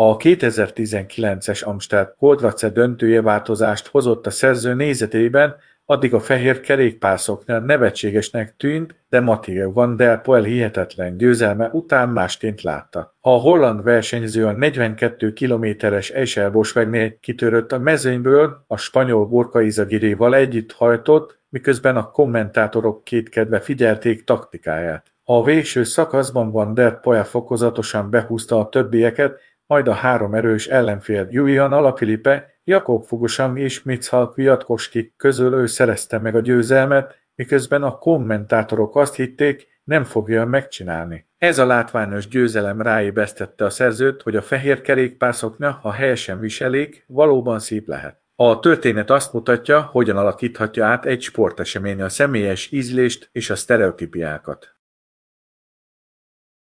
A 2019-es Amstel Gold Race döntője változást hozott a szerző nézetében, addig a fehér kerékpárszoknál nevetségesnek tűnt, de Mathieu van der Poel hihetetlen győzelme után másként látta. A holland versenyző a 42 kilométeres Eiselbosvegnél kitörött a mezőnyből, a spanyol Borja Izagirréval együtt hajtott, miközben a kommentátorok kétkedve figyelték taktikáját. A végső szakaszban Van der Poel fokozatosan behúzta a többieket, majd a három erős ellenfél Julian Alaphilippe, Jakob Fuglsang és Michał Kwiatkowski közül ő szerezte meg a győzelmet, miközben a kommentátorok azt hitték, nem fogja megcsinálni. Ez a látványos győzelem ráébresztette a szerzőt, hogy a fehér kerékpárszoknya, ha helyesen viselik, valóban szép lehet. A történet azt mutatja, hogyan alakíthatja át egy sportesemény a személyes ízlést és a sztereotípiákat.